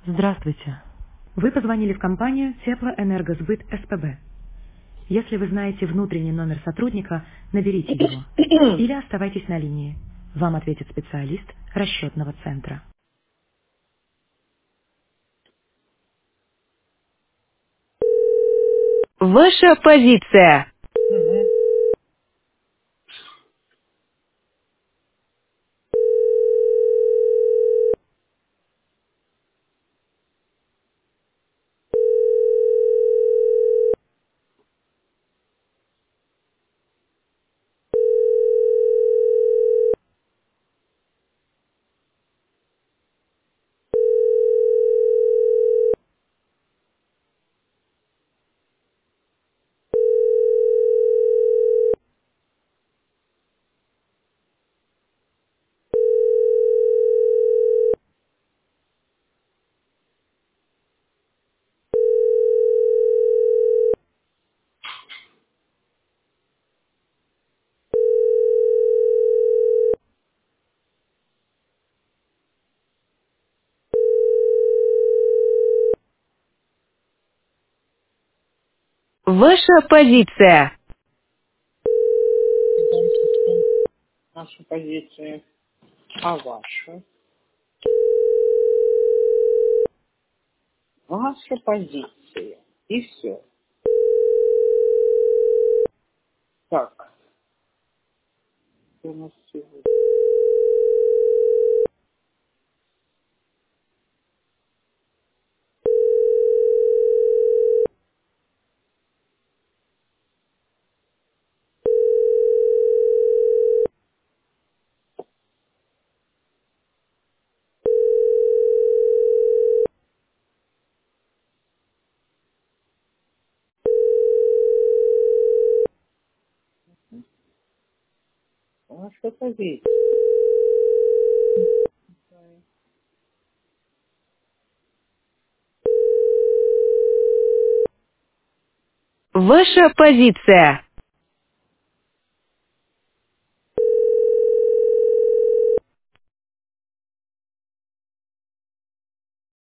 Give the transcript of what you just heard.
Здравствуйте. Вы позвонили в компанию Теплоэнергосбыт СПБ. Если вы знаете внутренний номер сотрудника, наберите его. Или оставайтесь на линии. Вам ответит специалист расчетного центра. Ваша позиция. Мгм. Ваша позиция. Там что наша позиция. А ваша? Ваша позиция. И все. Так. Что у нас сегодня? Ваша позиция. Ваша позиция.